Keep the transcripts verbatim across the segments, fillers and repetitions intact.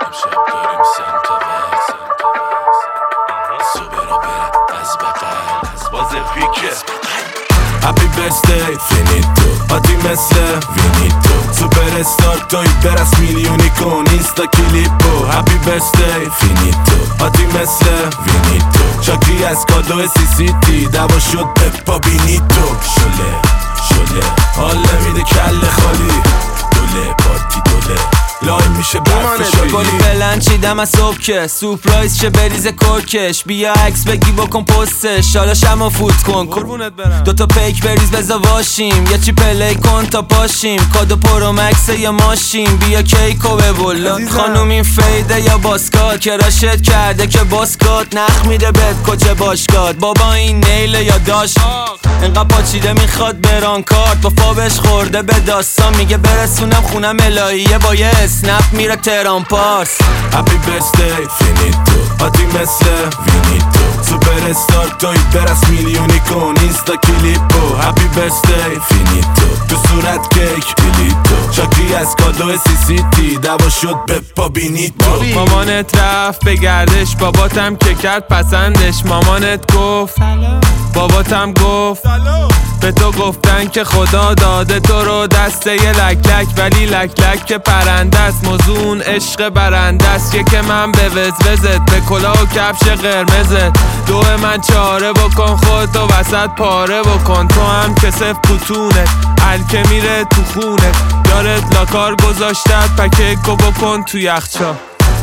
امشب داریم سمت وقت صبح را بره از بقل باز پیکه هپی برثدی فینیتو آتی مثل وینیتو سوپر استار توی برس میلیونی کن اینستا کلیپو هپی برثدی فینیتو آتی مثل وینیتو شاکی از کادو سی سی تی دوا شد به پا بینیتو شله شله حال نمیده کله خالی دوله پارتی دوله لایم میشه برف شالی گلی بلند چیدم از صبح که سورپرایز شه بریز کرکش بیا عکس بگی بکن پستش حالا شما فوت کن قربونت برم دوتا پیک بریز بزا واشیم یه چی پلی کن تا پاشیم کادو پرو مکس یا ماشین بیا کیکو ببولا خانوم این فیده یا باسکات کراشت کرده که باسکات نخ میده بهت کچه باشگاه بابا این نیله یا داشت انقدر پاچیده میخواد بران کارت با فابش خورده به داستان میگه برسونم خونم الهیه با یه اسنپ میره تهران پارس هپی برثدی فینیتو آتی مثل وینیتو سوپر استار توی برس میلیونی کن اینستا کلیپو هپی برثدی فینیتو تو صورت کیک کلیتو شاکی از کادو سی سی تی دوا شد به پا بینیتو مامانت رفت به گردش باباتم که کرد پسندش مامانت گفت باباتم گفت به تو گفتن که خدا داده تو رو دسته یه لک لک ولی لک لک که پرنده است موضوع اون عشق برنده است یه که من به وزوزت به کلاه و کفش قرمزت دو من چاره بکن خودتو وسط پاره بکن تو هم که صف پوتونت الکه میره تو خونه یارت لاکار گذاشتت پکیکو بکن تو یخچال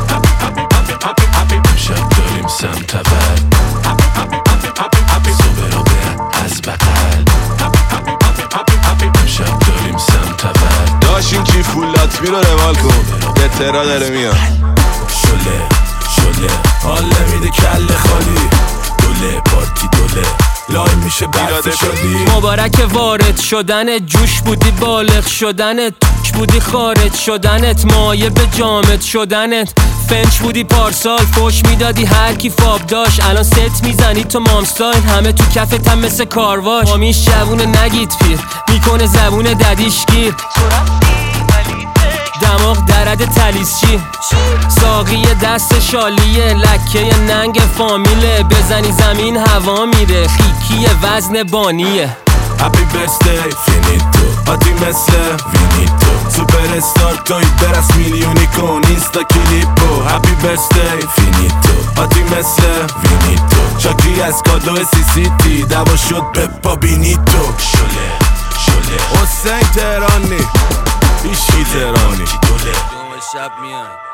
امشب داریم سمت ول صبح را بره از بقل امشب داریم سمت ول داشت این کی فولات می رو روال کن به ترا داره میان شله شله حال نمیده کله خالی دوله پارتی دوله لایم میشه برف شدی مبارک وارد شدنت جوش بودی بالغ شدنت توک بودی خارج شدنت مایه به جامد شدنت فنچ بودی پارسال فوش میدادی هر کی فاب داشت الان ست میزنی تو مامستایل همه تو کفت هم مثل کارواش مامیش جوونه نگید پیر میکنه زبون ددیش گیر دماغ درد تلیسچی ساقی دست شالیه لکه ننگ فامیله بزنی زمین هوا میره خیکی وزن بانیه هپی برثدی فینیتو آتی مثل وینیتو سوپر استار توی برس میلیونی کن اینستا کلیپو هپی برثدی فینیتو آتی مثل وینیتو شاکی از کادو سی سی تی دوا شد به پا بینیتو شله شله حسین تهرانی بیشی تهرانی شب میان